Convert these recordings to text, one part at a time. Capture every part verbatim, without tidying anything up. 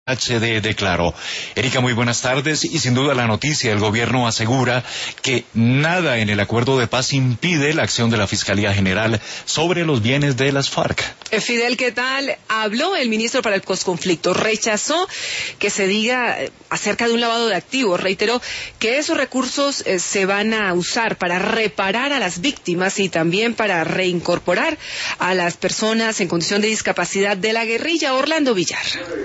H D declaró. Erika, muy buenas tardes, y sin duda la noticia, el gobierno asegura que nada en el acuerdo de paz impide la acción de la Fiscalía General sobre los bienes de las FARC. Fidel, ¿qué tal? Habló el ministro para el posconflicto, rechazó que se diga acerca de un lavado de activos, reiteró que esos recursos eh, se van a usar para reparar a las víctimas y también para reincorporar a las personas en condición de discapacidad de la guerrilla. Orlando Villar.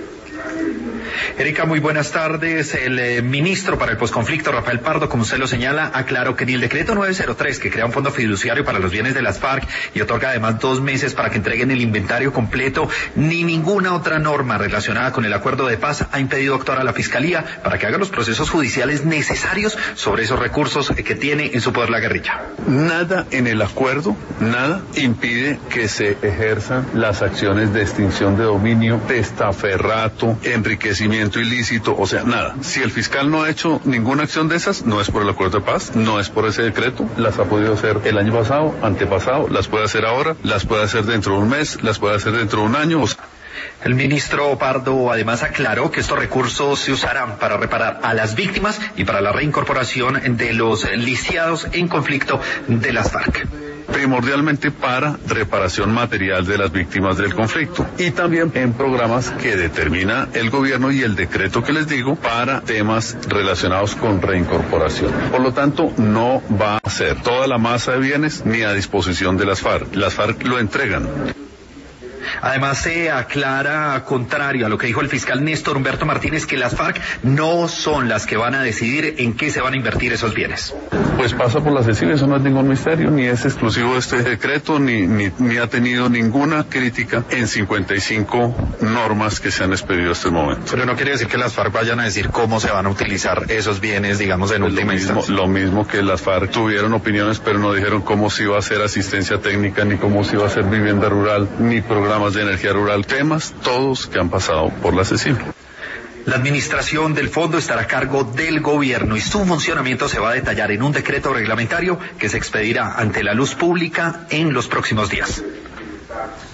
Erika, muy buenas tardes. El eh, ministro para el posconflicto, Rafael Pardo, como usted lo señala, aclaró que ni el decreto nueve cero tres, que crea un fondo fiduciario para los bienes de las FARC y otorga además dos meses para que entreguen el inventario completo, ni ninguna otra norma relacionada con el acuerdo de paz ha impedido actuar a la Fiscalía para que haga los procesos judiciales necesarios sobre esos recursos que tiene en su poder la guerrilla. Nada en el acuerdo, nada impide que se ejerzan las acciones de extinción de dominio, testaferrato, enriquecimiento ilícito, o sea, nada. Si el fiscal no ha hecho ninguna acción de esas, no es por el acuerdo de paz, no es por ese decreto, las ha podido hacer el año pasado, antepasado, las puede hacer ahora, las puede hacer dentro de un mes, las puede hacer dentro de un año. O sea, el ministro Pardo además aclaró que estos recursos se usarán para reparar a las víctimas y para la reincorporación de los lisiados en conflicto de las FARC. Primordialmente para reparación material de las víctimas del conflicto y también en programas que determina el gobierno y el decreto que les digo para temas relacionados con reincorporación. Por lo tanto, no va a ser toda la masa de bienes ni a disposición de las FARC. Las FARC lo entregan. Además se aclara, contrario a lo que dijo el fiscal Néstor Humberto Martínez, que las FARC no son las que van a decidir en qué se van a invertir esos bienes. Pues pasa por la CECIB, eso no es ningún misterio, ni es exclusivo de este decreto, ni, ni, ni ha tenido ninguna crítica en cincuenta y cinco normas que se han expedido hasta el momento. Pero no quiere decir que las FARC vayan a decir cómo se van a utilizar esos bienes, digamos, en pues última lo mismo, instancia. Lo mismo que las FARC tuvieron opiniones, pero no dijeron cómo se iba a hacer asistencia técnica, ni cómo se iba a hacer vivienda rural, ni programas de energía rural, temas todos que han pasado por la CECIB. La administración del fondo estará a cargo del gobierno y su funcionamiento se va a detallar en un decreto reglamentario que se expedirá ante la luz pública en los próximos días.